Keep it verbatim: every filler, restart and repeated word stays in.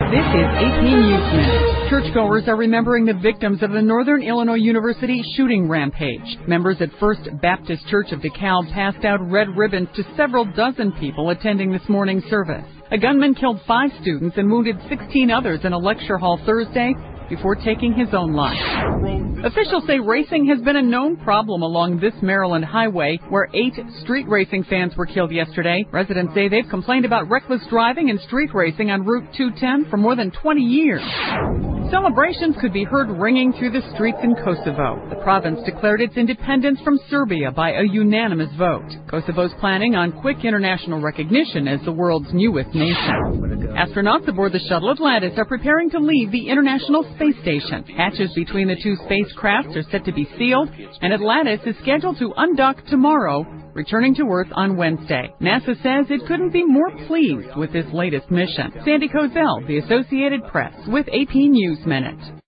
This is A P News Minute. Churchgoers are remembering the victims of the Northern Illinois University shooting rampage. Members at First Baptist Church of DeKalb passed out red ribbons to several dozen people attending this morning's service. A gunman killed five students and wounded sixteen others in a lecture hall Thursday before taking his own life. Officials say racing has been a known problem along this Maryland highway, where eight street racing fans were killed yesterday. Residents say they've complained about reckless driving and street racing on Route two ten for more than twenty years. Celebrations could be heard ringing through the streets in Kosovo. The province declared its independence from Serbia by a unanimous vote. Kosovo's planning on quick international recognition as the world's newest nation. Astronauts aboard the shuttle Atlantis are preparing to leave the International Space Station. Hatches between the two spacecrafts are set to be sealed, and Atlantis is scheduled to undock tomorrow, returning to Earth on Wednesday. NASA says it couldn't be more pleased with this latest mission. Sandy Kozel, The Associated Press, with A P News Minute.